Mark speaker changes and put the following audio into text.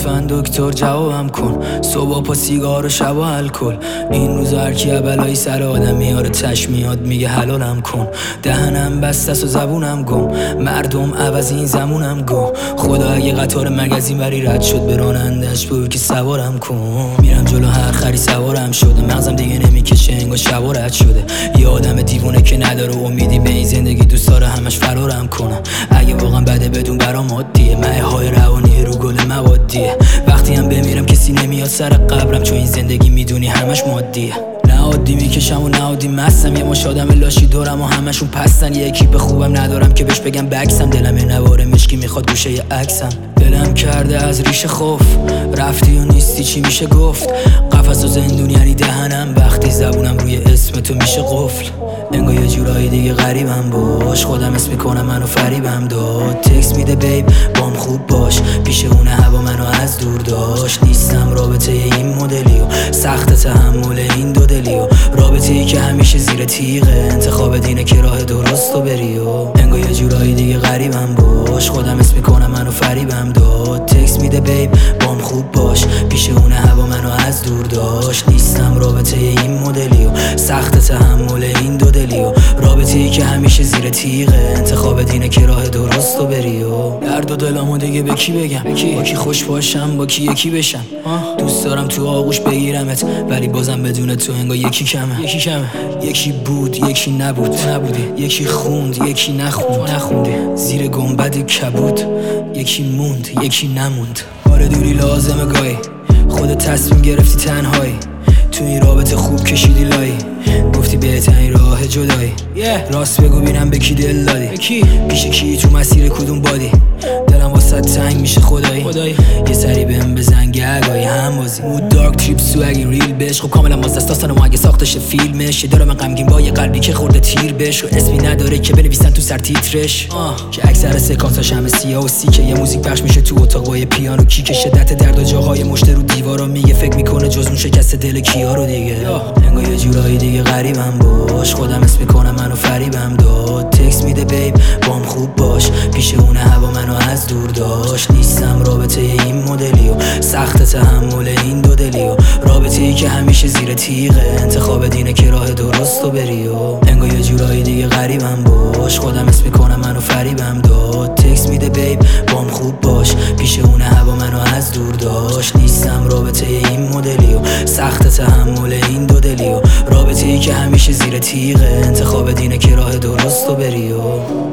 Speaker 1: لطفاً دکتر جوابم کن. صبح پا سیگار و شب و الکل. این روزا هر کی بلایی سر آدم میاره چشم میاد میگه حلالم کن. دهنم بسته است و زبونم گم، مردم عوض این زمونم گم. خدا اگه قطار مگزین بری رد شد به رانندش بگو که سوارم کن. میرم جلو هر خری سوارم شده، مغزم دیگه نمیکشه انگار شب رد شده. یه آدم دیوونه که نداره امیدی به این زندگی، دوست داره همش فرارم کنه. اگه واقعا بده بدون برام عادیه، مه های روانی رو گل موادیه. وقتی هم بمیرم کسی نمیاد سر قبرم، چون این زندگی میدونی همش مادیه. نه عادی میکشم و نه عادی مستم، یه مش آدم لاشی دورم و همشون پستن. یه اکیپ خوبم ندارم که بهش بگم بکسم، دلم یه نوار مشکی میخواد گوشه یه عکسم. دلم کرده از ریشه خوف، رفتی و نیستی چی میشه گفت. قفس و زندون یعنی دهنم، وقتی زبونم روی اسم تو میشه قفل. انگار یه جورایی دیگه غریبم باش، خودم اسم میکنم منو فریبم داد. تکس میده بیب بام خوب باش، پیش اون هوا منو از دور داشت. نیستم رابطه این مدلی و سخت تحمل این دو دلی و رابطه ای که همیشه زیر تیغه. انتخاب دینه که راه درست رو بری و انگار یه جورایی دیگه غریبم باش، خودم اسم میکنم منو فریبم داد. تکس میده بیب بام خوب باش، پیش اون هوا منو از دور داشت. نیستم رابطه این مدلی و سخت تحمل این دو دلی و رابطه ای که همیشه زیر تیغه. انتخاب دینه که راه درست رو بری و درد و دلمو دیگه به کی بگم، با کی خوش باشم با کی یکی بشم. دوست دارم تو آغوش بگیرمت ولی بازم بدون تو انگار یکی کمه. یکی بود یکی نبودی، یکی خوند یکی نخوندی. زیر گنبد کبود یکی موند یکی نموند. آره دوری لازمه گاهی، خودت تصمیم گرفتی تنهایی. تو این رابطه خوب کشیدی لایی، گفتی بهترین راه جدایی. راست بگو بینم به کی دل دادی، پیش کی تو مسیر کدوم بادی. دلم واسه تنگ میشه خدایی، یه سری بهم بزن گگایی هم بازی. مود دارک تریپ سوگی ریل بش، خب کاملا ماست داستان ما اگه ساختش فیلمش. یه دارم غمگین با یه قلبی که خورده تیر بش و اسمی نداره که بنویسن تو سر تیترش. که اکثر سکانساش همه سیاه و سیکه، یه موزیک پخش میشه تو اتاق با یه پیانو کیک. شدت درد و جاهای مشت رو دیوارا میگه، فکر میکنه جز اون شکست دل کیا رو دیگه. انگار یه جورایی دیگه غریبم باش، خودم اسم میکنم منو فریبم داد. تکس میده بیب بام خوب باش، پیش اون هوا منو از دور داشت. نیستم رابطه این مدلی و سخت تحمل این دو دلی و رابطه ای که همیشه زیر تیغه. انتخاب دینه که راه درست رو بری و انگار یه جورایی دیگه غریبم باش، خودم اسم میکنم منو فریبم داد. تکس میده بیب بام خوب باش، پیش اون هوا منو از دور داشت. نیستم رابطه این مدلی و سخت تحمل این دو دلی و رابطه ای که همیشه زیر تیغه. انتخاب دینه که راه درست رو بری و